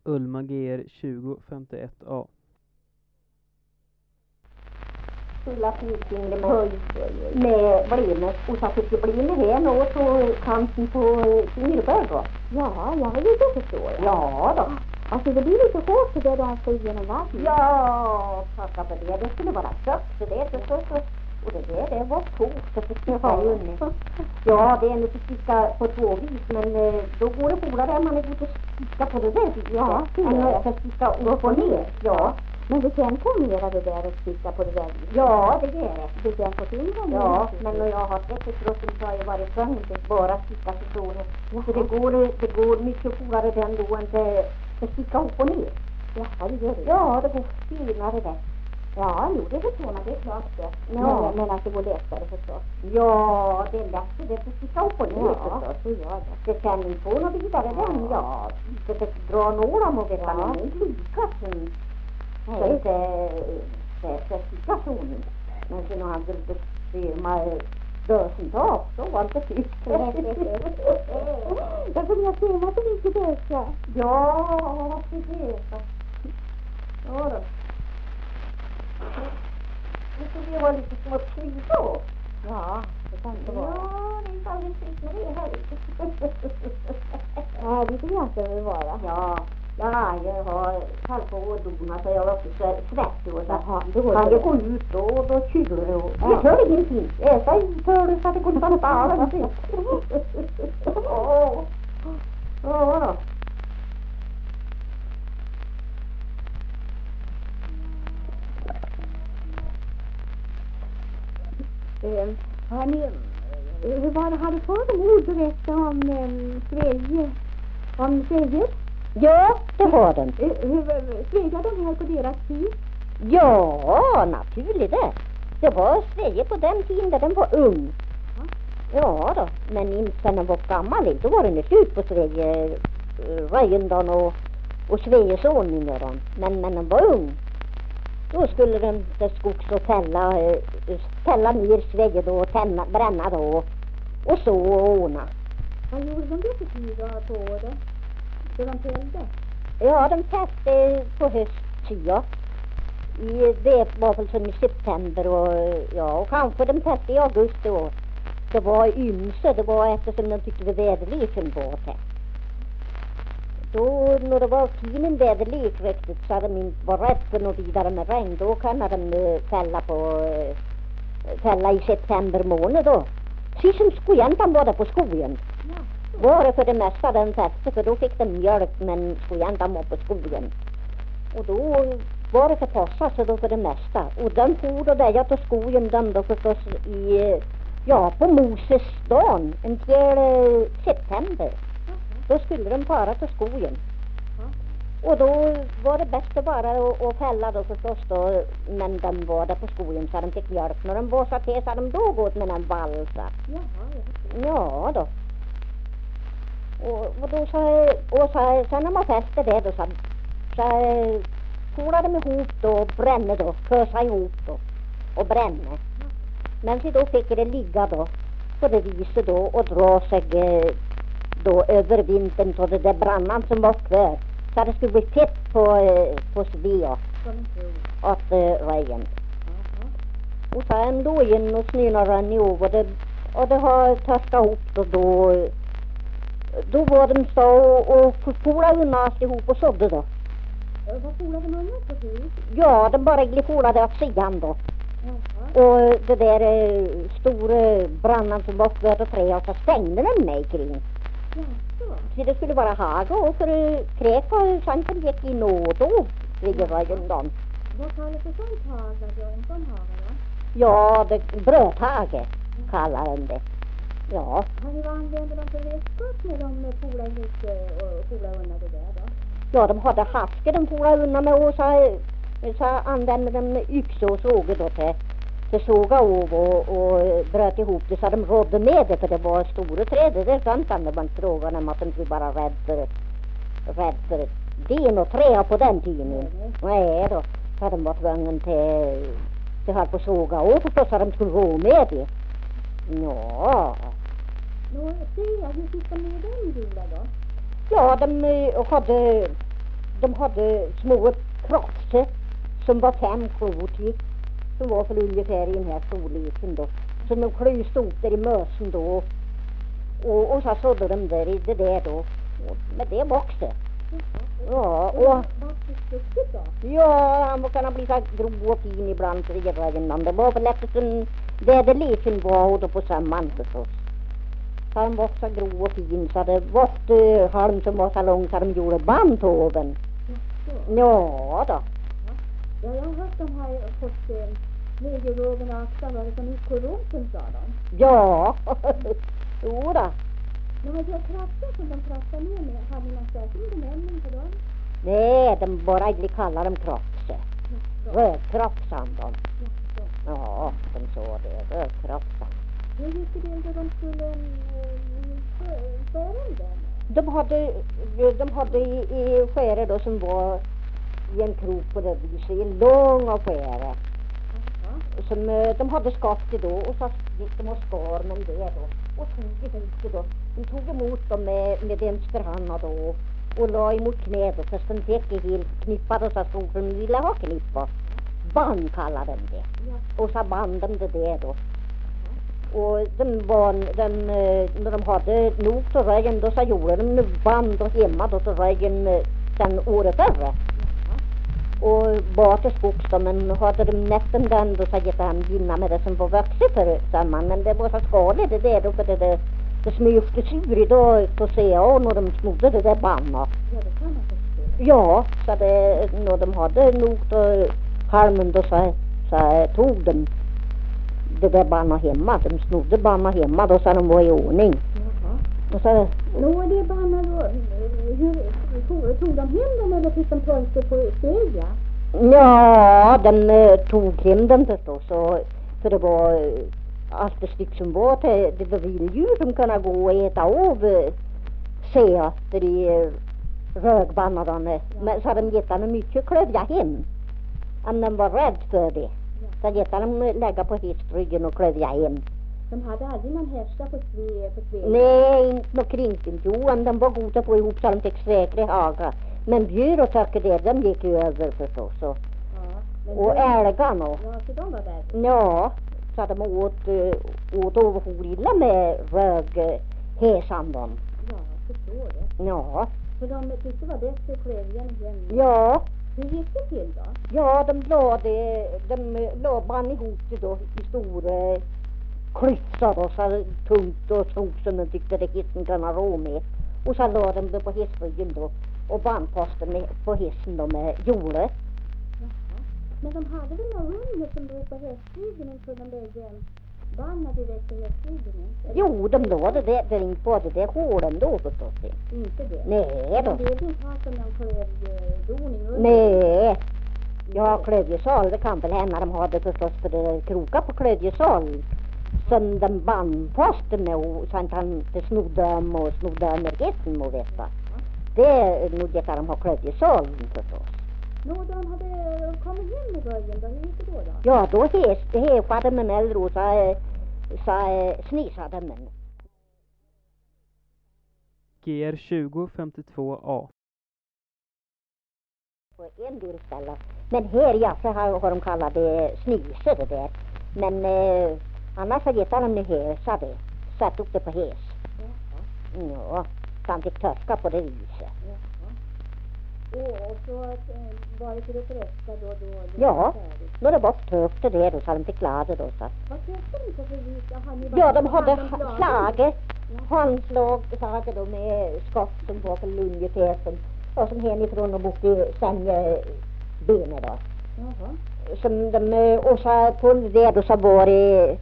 Ulma GR 2051A. Fulla fyrfingre med blemet. Och så fick det bli med hen och så kanten på fingerberg då. Ja, det förstår jag. Ja då. Alltså det blir lite hårt för det där ska igenom vattnet. Ja, tacka för det. Det skulle vara kött för det. Så. Och det var fort att sticka in. Ja, det är nu att sticka på två vis. Men då går det fortare än man är god att sticka på det där viset. Ja, det än är att sticka upp och ner. Ja. Men det kan kombinera det där och sticka på det där viset. Ja, det är det. Det kan få till det. Ja, men när jag har sett ett brott så har jag varit tvungen att bara sticka så står det. Så det går mycket fortare den då än att sticka upp och ner. Ja, det gör det. Ja, det går finare det. Ja, jo, det förstår man, det är klart det. Ja. Men att det går lättare förstås. Ja, det är lätt det att sticka upp och ner förstås. Det gör det. Det kan ni få något vidare den, ja. Det dra några må veta men inte lika som så inte sticka så nu. Men sen har det firma dösentag så var det tyst. Jag kommer att se vad så mycket dösa. Ja, precis. Ja då. Nu ska vi ha lite små slita också. Ja, det kan det vara. Ja, det är inte alldeles fritt med det här. Ja, lite grann ska det vara. Ja, jag har kallt på och dona så jag var också så svettig och så. Jaha, det går kan det. jag gå ut då kyler det och det kör ingenting. Äta i för det så att det går inte att bara. Ja då. Har ni, hur var det, hade fått en ord berätta om Sverige? Om Sverige? Ja, det var den. Hur Sverige de här på deras tid? Ja, naturligt det. Det var Sverige på den tiden där den var ung. Ja då, men inte sen den var gammal. Då var den slut på Sverige, Röjendon och Sveriges ordning. Men den var ung. Då skulle de till skogs och fälla ner Sverige då och bränna då och så och ordna. Vad gjorde de det för tid då på det? Så de fällde? Ja, de fällde på hösttid. Det var väl som i september och kanske de fällde i augusti och det var ymse, det var eftersom de tyckte det väderleken var det. Då när det var fin väderlek riktigt så hade de inte varit rätt för något vidare med regn. Då kan de fälla i september månad då. Precis som skojäntan var där på skogen. Var det för det mesta den fäste för då fick de mjölk men skojäntan var på skogen. Och då var det för passa så då för det mesta. Och den for då där till skogen den då förstås på Moses dagen, en 4 september. Då skulle de fara till skogen. Och då var det bäst att bara att fälla då förstås då. Men de var där på skogen så de fick mjölk. När de var så till så hade de då gått med en valsa. Ja då. Och då så sen när man fäste det då så kolade de ihop då och brände då. Kösa ihop då och brände. Men så då fick det ligga då på det viset då och dra sig då över vintern så det där brannan som var kvar så det skulle bli tätt på Svea att regn. Och sen då igen och snön rann över och det har törskat ihop då var de så och forade undan alltihop och sådde då. Vad forade man upp på sig? Ja, de bara forade åt sidan då. Och det där stora brannan som var kvar och trä och så stängde den mig kring. Så det skulle vara haga och för kräka och santen gick i nåd och ligger vägen dem. Vad kallar det för sånt haga då? En sån haga då? Ja, bröthage kallar de det. Ja. Vad använde de för redskap när de polade ihop och polade undan det där då? Ja, de hade haske de polade undan med och så använde de yxa och såg då till såga av och bröt ihop det så de rådde med det för det var stora träd. Det är sant att det var inte frågan om att de skulle vara rädd för ben och trä på den tiden. Nej då, så hade de varit tvungen till att på såga av förstås så de skulle rå med det. Ja. Hur fick de med den gjorda då? Ja, de hade små krafser som var 5 klot gick, som var för ungefär i den här storleken då. Så de klöste upp där i mösen då. Och så sådde de där i det där då. Men det växte. Ja, och ja, han kan ha blivit grov och fin ibland till det var väl eftersom väderleken var då på samman förstås. Han var så grov och fin så det var halm som var så lång så de gjorde band på oven. Ja då. Ja, jag har hört de har fått medelvågen och axlar som i korrumpen, sa de. Ja, jo då. Men vad är krafter som de pratar med? Har ni någon särskild benämning på dem? Nej, de bara kallar dem krafse. Rödkraft, sa de. Ja, de sa det. Rödkraft. Hur gick det då de skulle skära dem? De hade i skäre då som var i en krok på det viset, i långa skäre. Som de hade skaffat då och så gick de och skar med det då. Och tog emot det då. De tog emot dem med vänsterhanden då. Och la emot knät och fast de fick helt knippat och så stod de ville ha knippat. Band kallade de det. Och så band de det där då. Och när de hade nog så röjen då så gjorde de nu band och hemma då så röjen den året över. Och bara till skogs då, men hade de nästan den då så gick han gynna med det som var vuxet för samman. Men det var så skadligt det där då för det smöfte sur idag på CA när de snodde det där bandet. Ja, det kan man förstå. Ja, så det, när de hade nog då halmen då så tog de det där bandet hemma. De snodde bandet hemma då så de var i ordning. Och så... Nå, det bandet då, hur tog de hem dem eller fick de pojkar på steg? Ja, de tog hem den förstås. För det var allt det styck som var till det var vilddjur som kunde gå och äta av säter i rögbannadarna. Men så hade de gett dem mycket klövja hem. Om de var rädd för det. Så gett dem lägga på hästryggen och klövja hem. De hade aldrig någon hästar på Svea? Nej, inte något kring. Jo, om de var goda på ihop så de fick säkra hagar. Men bjur och töcker det, de gick ju över förstås. Och älgarna. Ja, så de var där. Ja, så de åt och illa med röghäsanden. Ja, jag förstår det. Ja. För de tyckte det var bättre att klövja igen. Ja. Hur gick det till då? Ja, de la band ihop det då i stora klyftor och så tungt och stort som de tyckte det hästen kunde rå med. Och så la de det på hästryggen då och bandposten på hästen då med jordet. Men de hade väl några ungar som låg på hästryggen för de bägge banna direkt på hästryggen? Jo, de låg det inte på det där hålen då förstås. Inte det? Nej då. Men det är inte ha som de klövdoning under? Nej. Ja, klövjesal, det kan väl hända de hade förstås för det krokar på klövjesal. Som de bandposten med och så att han inte snodde över hästen och veta. Det är nog det de har klövjesal förstås. Nå, de hade kommit hem med början, då gick det då? Ja, då häfade man äldre och så snisade man. GR 2052A. På en del ställen. Men här ja, så har de kallat det snise det där. Men annars har gett de nu häsa det. Satt upp det på häs. Ja, kan fick törska på det viset. Och så var det till det förrätta då? Ja, då det var tufft det där då så de fick klara då så. Vad köpte ni för vis? Ja, de hade slaget. Handslag slaget då med skott som var för ungefär som hemifrån och borde sänga benen då. Jaha. Som de, och så på det då så var det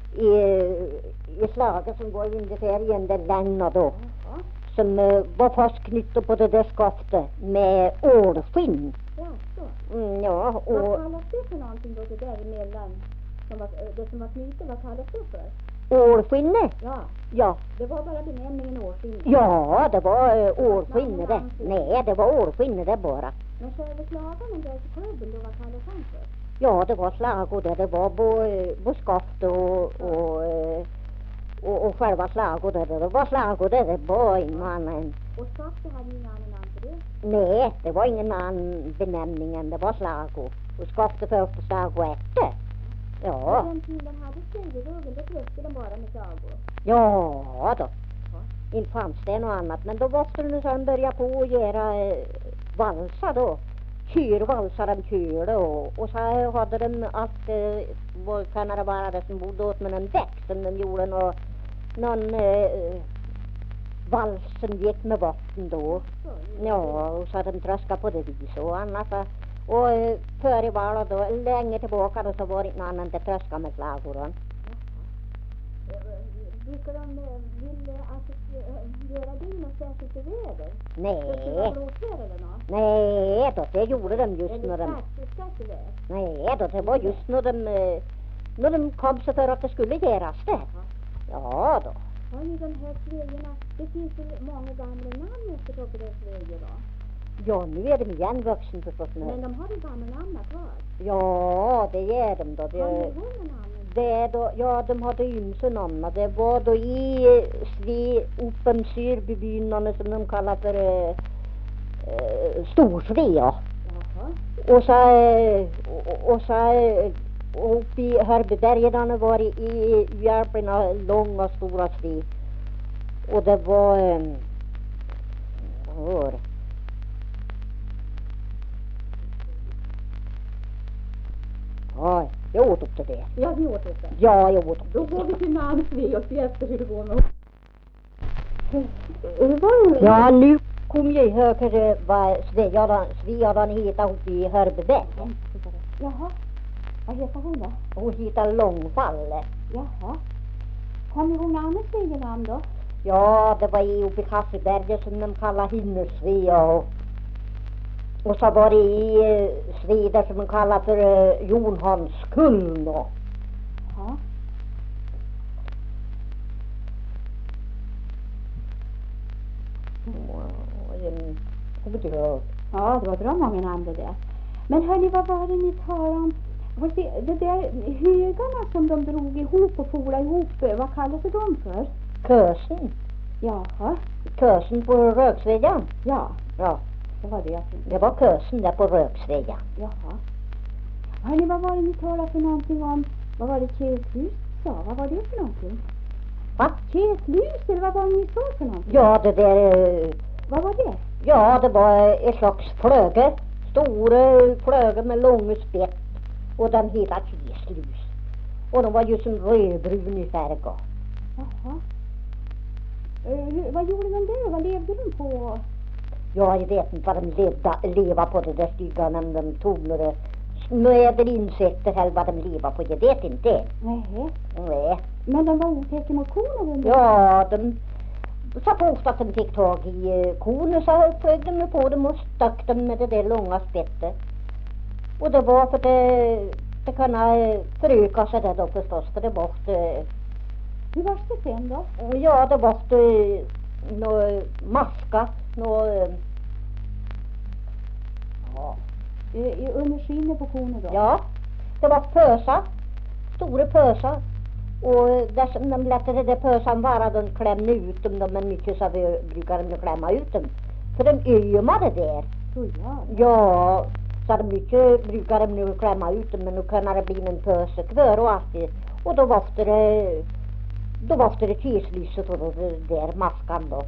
i slaget som var ungefär i en del längre då. Som var fastknyttet på det där skaftet med ålskinn. Ja, så. Ja, och... Vad kallas det för någonting då, det där emellan? Det som var knutet, vad kallas det för? Ålskinne? Ja. Ja. Det var bara benämningen ålskinne? Ja, det var ålskinne det. Nej, det var ålskinne det bara. Men själva slagarna där till klubben då, vad kallas han för? Ja, det var slagord där. Det var både skaft och själva slagord där. Det var slagord där. Det var en annan Och skafte hade ingen annan namn för det? Nej, det var ingen annan benämning än det var slago. Och skafte först på slago ärte. Ja. Den tiden hade Sverigerögen, det träffade de bara med sagor. Ja då. Inte fanns det något annat. Men då måste de sedan börja på att göra valsa då. Kyrvalsar de kyrde och så hade de allt, vad kan det vara det som bodde åt med en däck som de gjorde någon vals som gick med vatten då. Ja, och så hade de tröskat på det viset och annat. Och före valet då, länge tillbaka då, så var det inte någon annan att tröska med slagordan. Brukar de vill göra det i något särskilt väder? Nej. Nej då, det gjorde de just när de... Nej då, det var just när de kom så för att det skulle göras det. Ja då. Har ni de här Svejerna, det finns ju många gamla namn efter på det Svejer då? Ja, nu är de igen vuxen förstås. Men de har ju gamla namn kvar. Ja, det gör de då. Har ni många namn? Det då, ja, de hade ymse namn. Det var då i uppen Syrbybyn som de kallar för Storsvea. Och så uppe i Hörbybergen var det i Järperna långa stora Sve. Och det var vad var det? Ja, jag åt upp till det. Ja, vi åt upp det. Ja, jag åt upp Då det. går vi till namn Sve och ser efter hur det går med. Ja, nu kom jag ihåg vad Sveadan heter uppe i Hörbybergen. Jaha, vad heter hon då? Hon heter Långfalle. Jaha. Har ni hon annan Svejenamn då? Ja, det var uppe i Kasseberget som de kallar Hinnersvea och så var det i Sveda som de kallar för Jonhanskull då. Ja. Ja, det var bra många namn det där. Men hörni, vad var det ni talade om? Det där högarna som de drog ihop och forade ihop, vad kallades de för? Kösen. Jaha. Kösen på Röksvedjan. Ja. Ja. Det var det jag tänkte. Det var kösen där på Röksvedjan. Jaha. Hörni, vad var det ni talade för någonting om? Vad var det Käslus sa? Vad var det för någonting? Va? Käslus, eller vad var det ni sa för någonting? Ja, det där... Vad var det? Ja, det var ett slags flöge. Stora flöge med långa spett. Och den heter Käslus. Och de var ju som rödbrun i färg. Jaha. Vad gjorde de där? Vad levde de på? Ja, jag vet inte vad de leva på det där stygga när de tog några smöder insekter eller vad de leva på. Jag vet inte. Nej. Men de var otäcka mot korna? Ja, de så fort att de fick tag i korna så flög de på dem och stack dem med det där långa spettet. Och det var för det kunde föröka sig där då förstås. För det var hur var det sen då? Ja, det var några maska, Under skinnet på korna då? Ja, det var pösar, stora pösar. Och där som de lät det där pösan vara, de klämde ut dem, men mycket så vi brukar de klämma ut dem. För de ömmade där. Ja, så de mycket brukar de nu klämma ut dem, men nu kan det bli en pöse kvar och allt. Och då var det kislyset och det där maskan då.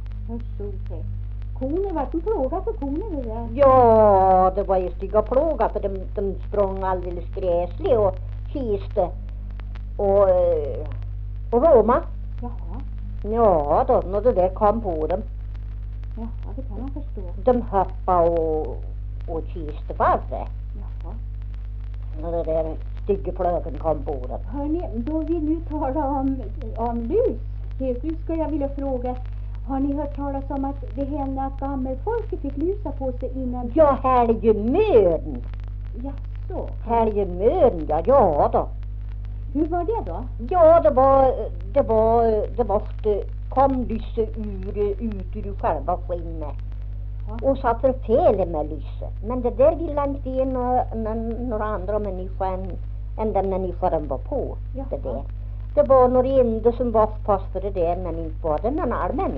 Korna var en plåga för korna det där? Ja, det var ju stygga plåga för de sprang alldeles gräsligt och kiste och Roma. Jaha. Ja, då när det där kom på dem. Jaha, det kan man förstå. De hoppade och kiste på det. Jaha. När det där stygga plögen kom på dem. Hörni, då vill nu tala om lus. Nu skulle jag vilja fråga, har ni hört talas om att det hände att gammelfolket fick lusa på sig innan? Ja, helgemöden. Jaså? Helgemöden, ja då. Hur var det då? Ja, det var kom lysse ut ur själva skinnet. Ja. Och så förfäle med lysse. Men det där ville inte ge några andra människor än den människa de var på. Det där. Det var några enda som var fast för det där, men inte var det någon allmänning.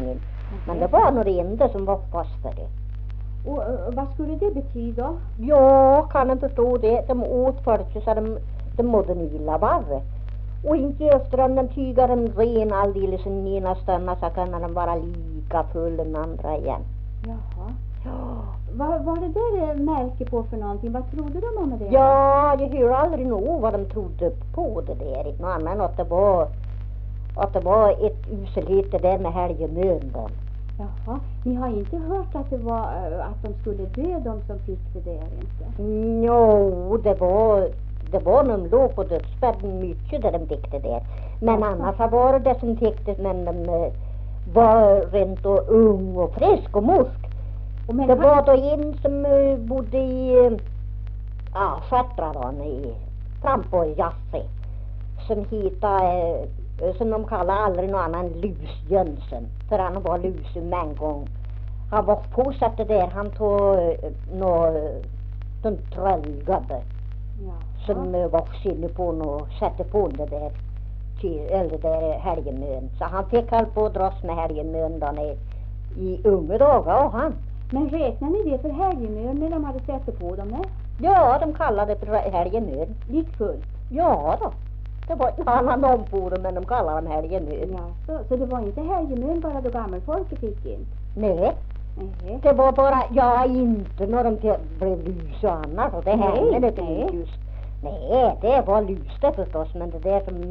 Men det var nog det enda som var fast för det. Och vad skulle det betyda? Ja, kan inte förstå det. De åt först så de mådde illa värre. Och inte efter de tygar en ren alldeles en ena stund så kan de vara lika full den andra igen. Jaha. Ja. Vad var det där märke på för någonting? Vad trodde de om det? Ja, jag hör aldrig nog vad de trodde på det där. Något annat att det var ett uselhet det där med helgemön. Jaha, ni har inte hört att det var att de skulle dö, de som fick det där inte? Jo, det var när de låg på dödsbädden mycket där de fick det där. Men annars var det som fick det när de var rent och ung och frisk och musk. Det var då en som bodde i Skättradan fram på Jasse som hittade som de kallade aldrig någon annan Lusjönsen för han var lusum en gång. Han var påsatt där, han tog någon tröllgubbe som var sinne på och sätte på det där eller där helgemön. Så han fick hålla på att dras med helgemön då i unga dagar och han. Men räknar ni det för helgemön när de hade sett på dem? Ja, de kallade det för helgemön. Likfullt? Ja då. Det var en annan omforum men de kallade dem helgemön. Ja, så det var inte helgemön bara då gammelfolket fick in? Nej. Det var bara, inte när de blev lus och annat och det hände lite ljus. Nej, det var lus det förstås men det där som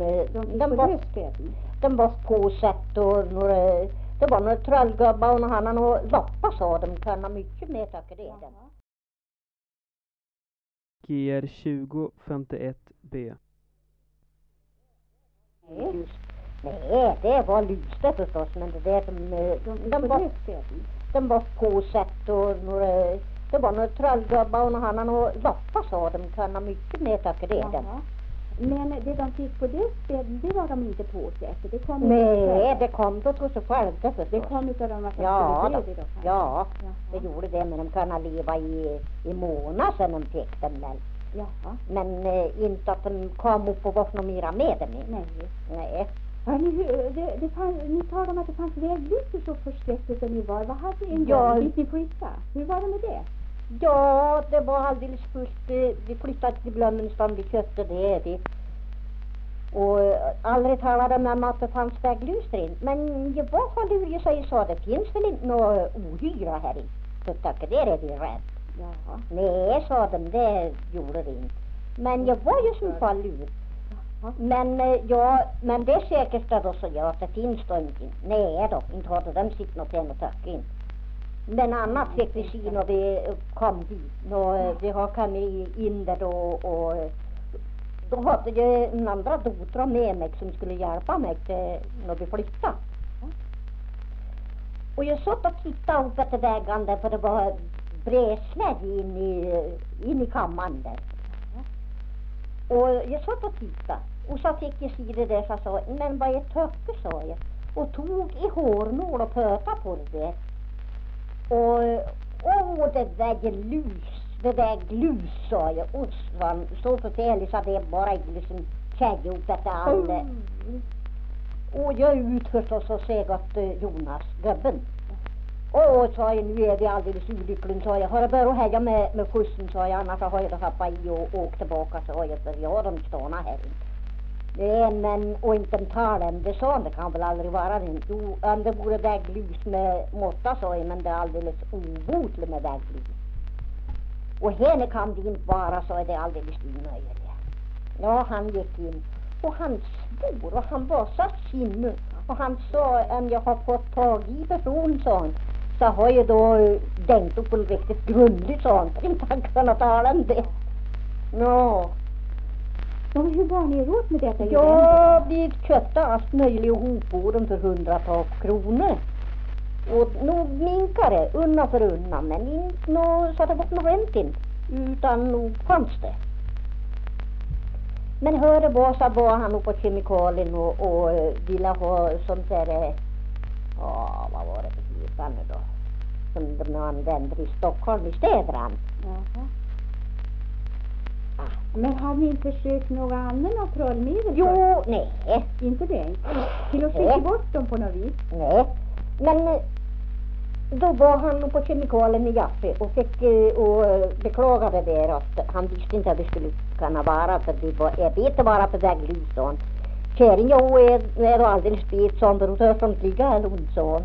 de var påsett och det var några tröllgubbar och han hade några loppar så de kunde mycket mer tackar det. GR 2051B. Nej, det var lus det förstås men det där som de var påsett och det var några tröllgubbar och han hade några loppar så de kunde mycket mer tackar det. Men det de fick på dödsbädden, det var de inte påsett. Det kom det kom då till sig själv. Det kom utav dem att de skulle dö då. Ja, det gjorde det men de kunde leva i månader sedan de fick dem. Men inte att de kom upp och var något mera med dem. Nej. Ni talade om att det fanns vägbyte så förskräckligt som ni var. Vad hade en gång? Fick ni flytta? Hur var det med det? Ja, det var alldeles först. Vi flyttade till Blömmenstam, vi köpte det. Och aldrig talade de om att det fanns väglyster. Men jag var hallurig så jag sa det finns väl inte några ohyra här i. Så tackar det är vi rädd. Jaha. Nej, sa de, det gjorde det inte. Men jag var ju som fallur. Men men det är säkert då så att det finns då inte. Nej då, inte hade de sitt något än att tacka in. Men annat fick vi se när vi kom dit. När vi har kommit in där och då hade jag en andra dotter med mig som skulle hjälpa mig när vi flyttade. Och jag satt och tittade upp efter vägen där för det var brädslädd in i kammaren där. Och jag satt och tittade. Och så fick jag se det där så jag sa, men vad är töcke, sa jag. Och tog i hårnål och pöta på det där. Och det väger lus, sa jag. Och så förfärligt så det bara liksom tjägg upp efter alla. Och jag ut förstås och säg att Jonas, gubben. Och sa jag, nu är vi alldeles olyckliga, sa jag. Har jag börjat heja med skjutsen, sa jag. Annars har jag hoppat i och åkt tillbaka, sa jag. För jag har de ståna här inte. Men, och inte en talen, det sa det kan väl aldrig vara det. Jo, om det vore väglus med måtta, sa jag, men det är alldeles obotligt med väglus. Och henne kan det inte vara, så är det alldeles omöjligt. Ja, han gick in och han svor och han var så sinne. Och han sa, om jag har fått tag i person, sa han, så har jag då tänkt upp en riktigt grundligt, sa han, för inte han kunde tala om det. Nå. Men hur var ni råd med detta? Ja, vi köpte allt möjligt ihopborden för 100-tals kronor. Och nog minkade undan för undan, men inte så att det var något rent in. Utan nog fanns det. Men hörde bara så var han på kemikalien och ville ha sånt där, vad var det för hitan nu då? Som de använder i Stockholm i städran. Jaha. Men har ni inte försökt några andra trollmedel? Jo, nej. Inte det? Till att skicka bort dem på något vis? Nej. Men då var han på kemikalien i Jaffe och fick och beklagade där att han visste inte att det skulle kunna vara för det var, jag vet att vara på väg lusan. Kärring jag är alldeles bet sån då tar sånt ligga här lusan.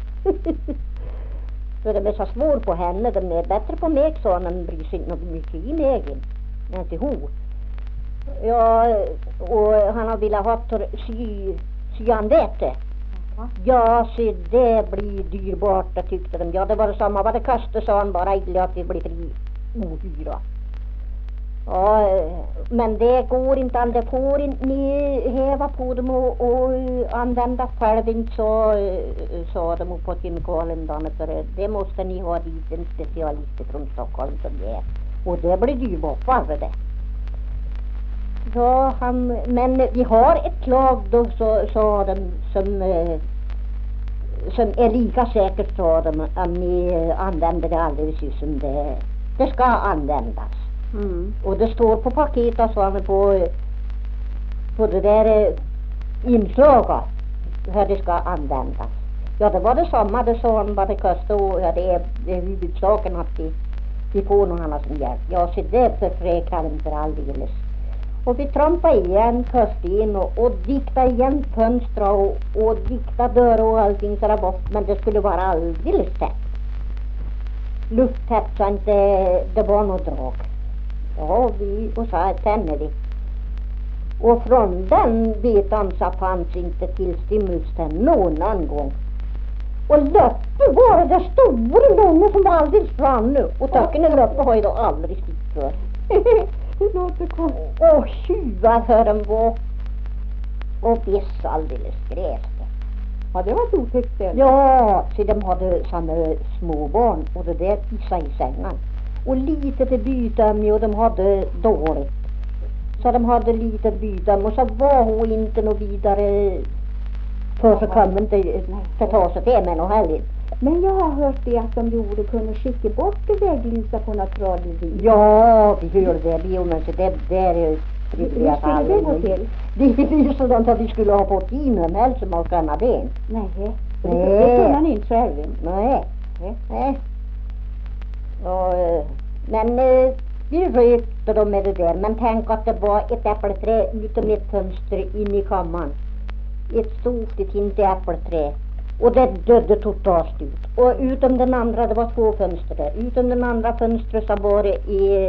Så de är så svår på henne, de är bättre på mig så än bryr sig inte mycket i mig. Men inte ho. Ja, och han har velat ha syanvete. Ja, så det blir dyrbart, det tyckte de. Ja, det var samma vad det kostade, sa han, bara illa att det blir fri ohyra. Ja, men det går inte, det får inte ni häva på dem och använda själv inte så, sa de på kemikalien, för det måste ni ha dit en specialist från Stockholm som det är. Och det blir dyrbart, var det? Ja, men vi har ett lag då, sa de, som är lika säkert, sa de, att ni använder det alldeles som det ska användas. Mm. Och det står på paketet, sa han, på det där inslaget hur det ska användas. Ja, det var det samma, det sa han, vad det kostade, och ja, det är huvudsaken att vi får någon annan som hjälp. Ja, så det förfräkrar de för alldeles. Och vi trampade igen försten och diktade igen fönster och diktade dörrar och allting så det var, men det skulle vara alldeles tätt. Lufttätt så inte det var något drag. Ja, och så tände vi. Och från den betan så fanns inte tillstymmelsen någon annan gång. Och löppe var det stora långa som var alldeles framme. Och tacken löppe har jag då aldrig sett för. Det låter konstigt. Och tjuvar hör de var. Och viss alldeles gräste. Ja, det var ett otäckt ställe. Ja, så de hade såna små barn. Och det där pissade i sängen. Och lite till byta med, och de hade dåligt. Så de hade lite byta med, och så var hon inte något vidare för så kom inte för ta sig till med något heller. Men jag har hört det att de kunde skicka bort väglysa på något radiovis. Ja, vi hörde det, men så det där är det skulle det gå till? Det är sådant att vi skulle ha fått i med helst som av ben. Nej, det kunde han inte själv. Nej. Och, men vi rökte dem med det där. Men tänk att det var ett äppelträ utom ett fönster in i kammaren. Ett stort, ett inte äppelträ. Och det dödde totalt ut. Och utom den andra, det var 2 fönster där. Utom den andra fönstret så var det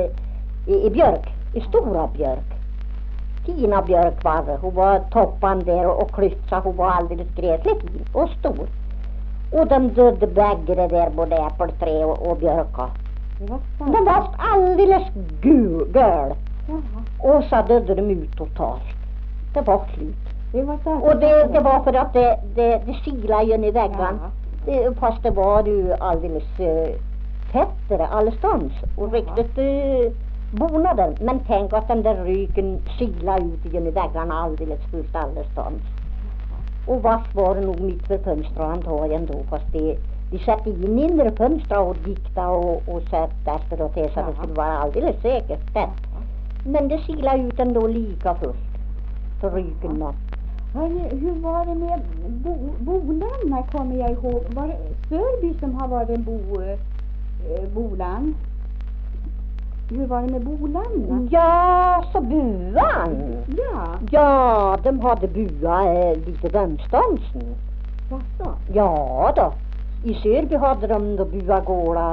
i björk. I stora björk. Tina Björk var det. Hon var toppan där och klyfta. Hon var alldeles gräsligt fin och stor. Och de dödde bägge det där, både äppelträ och björka. De var alldeles gul. Och så dödde de ut totalt. Det var slut. Och det var för att det silade ju i väggen. Fast det var ju alldeles tättare allestans. Och riktigt bonaden. Men tänk att den där ryken silade ut i väggen alldeles fullt allestans. Och vass var det nog mitt för fönstret antagligen då. Fast de satte in inre fönstret och dikta och satt efter och till så det skulle vara alldeles säkert tätt. Men det silade ut ändå lika fullt. För ryken med. Hur var det med bolan, kommer jag ihåg? Var det Sörby som har varit en bolan? Hur var det med bolan? Ja, så buan. Ja, de hade bua lite dömstansen. Jaså? Ja då. I Sörby hade de då buagåla.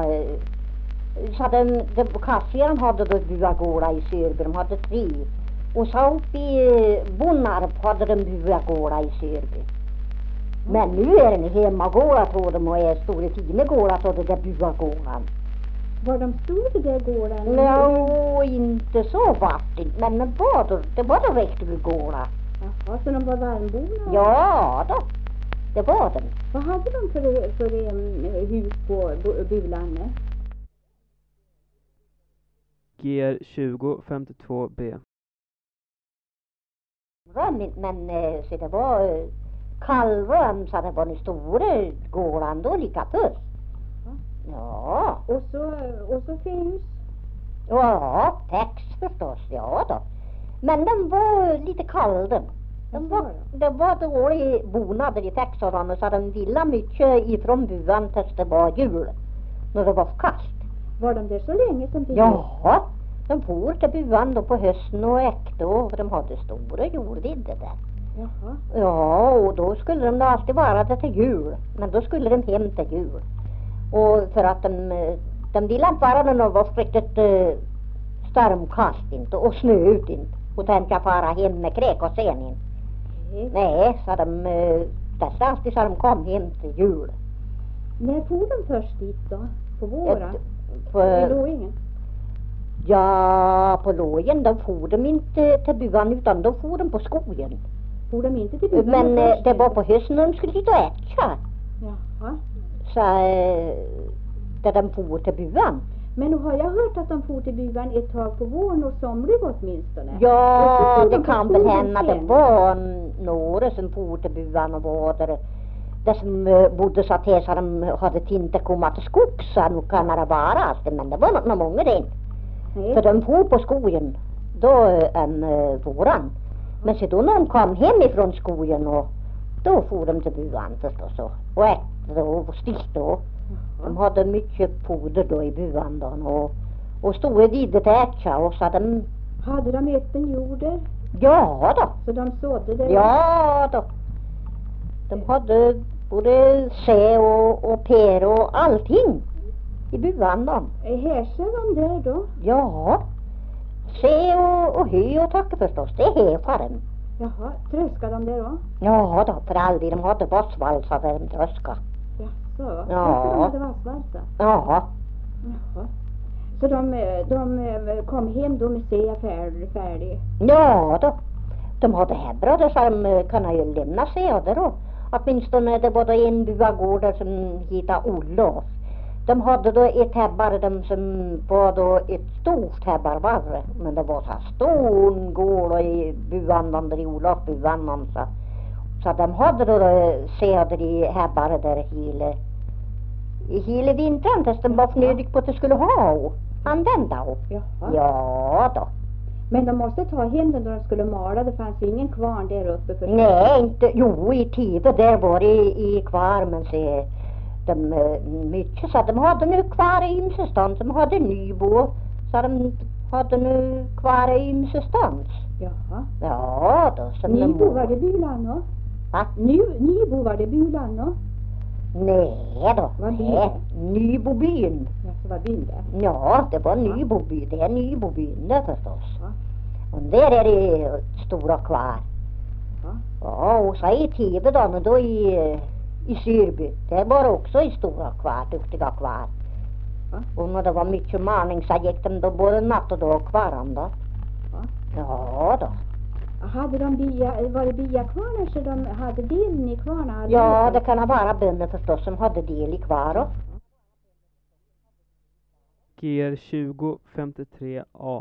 Så de kassian hade då buagåla i Sörby. De hade 3. Och så uppe i Bonnarp hade de buagåla i Sörby. Men nu är den hemmagåla tror de och är stora fina gåla tror det där buagålan. Var de stora där gården? Nej, inte så vackert. Men det var då riktigt gåla. Jaha, så de var varmborna? Ja då, det var de. Vad hade de för hus på bulan? GR 2052B. Men så det var kallröm så det var den stora gålan då lika först. Ja. Och så finns? Ja, text förstås, ja då. Men den var lite kall den. Det var dålig bonader i Texarna så de ville mycket ifrån buan tills det var jul. När det var kallt. Var de där så länge som det? Ja, de for till buan då på hösten och äkte och de hade stora jordvidder där. Jaha. Ja, och då skulle de alltid vara där till jul. Men då skulle de hem till jul. Och för att de ville inte vara där när det var riktigt stormkast inte och snö ut inte. Och tänkte jag fara hem med kräk och sen in. Nej, så de dessa alltid så de kom hem till jul. När for de först dit då? På våren? För, I Låingen? ja, på Lågen då for de inte till buan utan då for de på skogen. For de inte till buan? Men det var på hösten de skulle dit och äta. Jaha. Så där de for till buan. Men nu har jag hört att de for till buan ett tag på våren och somrig åtminstone. Ja, Och så for det de på kan väl skogen hända. Det sen. var några som for till buan och var där. Det som bodde så att så de hade inte kommit till skogs så nu kan det vara alltid. Men det var nog många det. Nej. För de for på skogen då våran. Men så då när de kom hem ifrån skogen och då for de till buan förstås och ätte och stilt då. De hade mycket foder då i buan då och stora vidder till äta och så de... Hade de öppen jord? Ja då. Så de sådde där? Ja då. De hade både sä och per och allting i buan då. Härsar de där då? Ja. Sä och hö och tacka förstås. Det är häfaren. Jaha, tröskade de där då? Ja då, för aldrig. De hade vassvals så de tröska. Jaså, Ja. de hade vassvalsa? Ja. Jaha. Så de kom hem då med sä färdig? Ja då. De hade häbrade så de kunde ju lämna säder då. Åtminstone det var då en buagård där som hittade Olof. De hade då ett häbbare de som var då ett stort häbbarvarre. Men det var så stor gård i buan där i Olof buan så de hade då säder i häbbare där hela vintern tills de var nödig på att de skulle ha och använda och. Jaha. Ja då. Men de måste ta hem den då de skulle mala, det fanns ingen kvarn där uppe för... Nej, inte, jo i Tive där var det i kvar men se de mycket så de hade nu kvar i ymsestans, de hade Nybo så de hade nu kvar i ymsestans. Jaha. Ja då. Så Nybo var det bylan då? Va? Nybo var det bylan då? Nej då. Vad byn? Nej, Nybobyn. Ja, så var byn där. Ja, det var Nyboby, det är Nybobyn det förstås. Ja. Och där är det stora kvar. Ja. Ja, och så i Tive då i Syrby. Det var också i stora kvar, duktiga kvar. Ja. Och när det var mycket malning så gick de då både natt och dag kvaran då. Ja. Ja då. Hade de var det biakvarnar så de hade delen i kvarnar? Ja, det kan vara bönder förstås som hade del i kvar då. GR 2053A.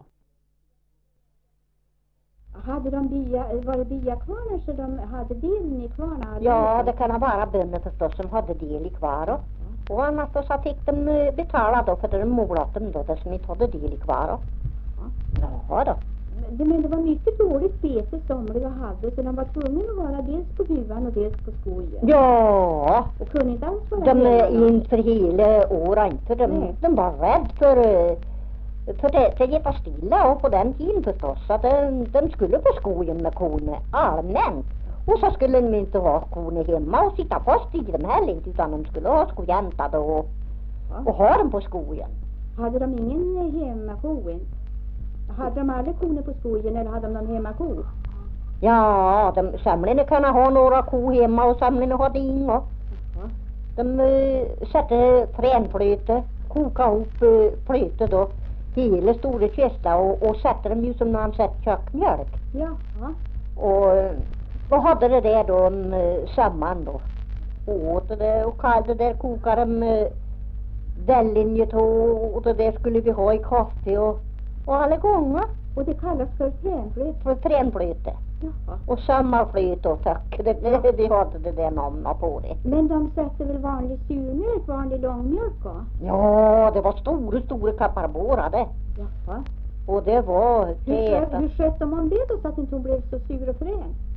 Hade de var det biakvarnar så de hade delen i kvarnar? Ja, det kan vara bönder förstås som hade del i kvar då. Och annars då så fick de betala då för de målat dem då, det som inte hade del i kvar då. Ja då. Men det var mycket dåligt bete somliga hade så de var tvungna att vara dels på buvan och dels på skogen. Ja. Och kunde inte alls vara De hemma. inför hela året för de var rädd för det gick stilla och på den tiden förstås så att de skulle på skogen med korna allmänt. Och så skulle de inte ha korna hemma och sitta fast i dem heller inte utan de skulle ha skojäntade och ha dem på skogen. Hade de ingen hemmako? Hade de alla korna på skogen eller hade de någon hemmako? Ja, samlingarna kan ha några kor hemma och samlingarna hade inga. De satte fränflöte, kokade ihop flöte då, hela stora kista och satte dem ju som när man sätter kökmjölk. Jaha. Och hade det där då samman då. Och åt det och kallade det där kokade de vällinjet och det där skulle vi ha i kaffe och alla gånger. Och det kallas för fränflöte? För fränflöte. Jaha. Och sammanflöte och tack. Det hade det där namnet på det. Men de sätter väl vanlig surmjölk, vanlig långmjölk då? Ja, det var stora kapparbårar det. Jaha. Och det var Hur sköt de om det då så att inte hon blev så sur och frän?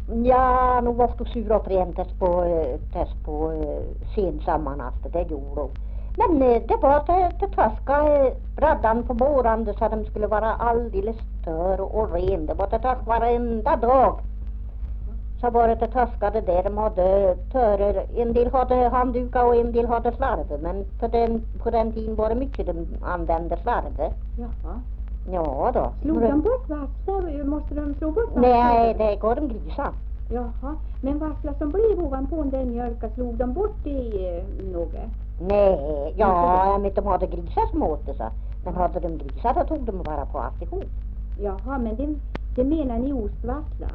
Ja, nu var det sur och rent test på sensammanhast, det gjorde de. Men det var till taska braddan på morgonen så de skulle vara alldeles stör och ren. Det var till task varenda dag. Så var det till taska det där de hade törer. En del hade handdukar och en del hade slarver. Men på den tiden var det mycket de använde slarver. Jaha. Ja då. Slog de bort vasslar? Måste de slå bort vasslar? Nej, det går de grisa. Jaha. Men vasslar som blev ovanpå den mjölka, slog de bort i något? Nej, ja, om inte de hade grisar som åt det så. Men hade de grisar då tog de bara på alltihop. Jaha, men det menar ni ostvassla?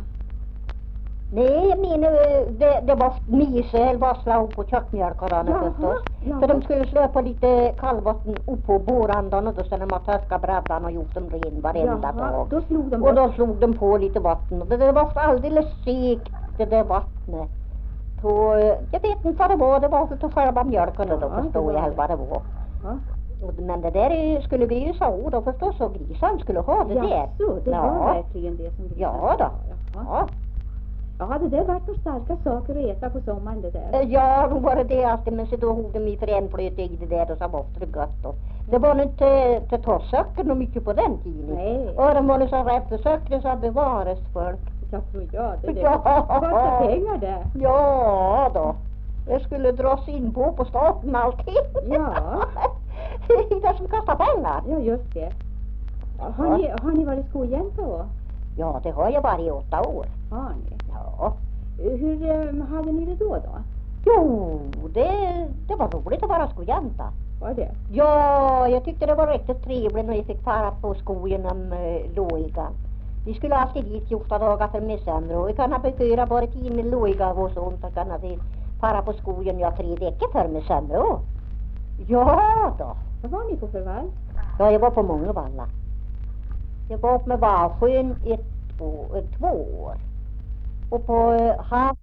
Nej, jag menar det var myselvassla upp på köttmjölkarna förstås. Ja. För de skulle slå på lite kallvatten upp på bårandan och då sen de har törskat braddan och gjort dem ren varenda dag. Då slog de och då slog de på lite vatten och det var alldeles segt det där vattnet. Så, jag vet inte vad det var för själva mjölken då förstår jag vad det var. Ja. Men det där skulle vi ju så då förstås och grisen skulle ha det där. Jaså, det var verkligen det som grisen Ja då. Ja. Ja, hade det varit några starka saker att äta på sommaren det där? Ja, då var det alltid, men så då hade de i fränflöte i det där och så var det gott då. Det var inte till ta socker och mycket på den tiden. Nej. Och de var nu så rätt för socker så bevaras folk. Jag tror jag, det Ja. kostar pengar det. Ja då. Det skulle dras in på staten alltid. Ja. Det som kostar pengar. Ja, just det. Har ni varit skojänta då? Ja, det har jag varit i 8 år. Har ni? Ja. Hur hade ni det då? Jo, det var roligt att vara skojanta. Var det? Ja, jag tyckte det var riktigt trevligt när vi fick fara på skogen om Loigan. Vi skulle alltid dit 14 dagar för midsommar och vi kan ha beköra bara till Loiga och sånt så kan vi fara på skogen 3 veckor för midsommar. Ja då. Vad var ni på för vall? Ja, jag var på många vallar. Jag var upp med Valsjön 2 år. Och på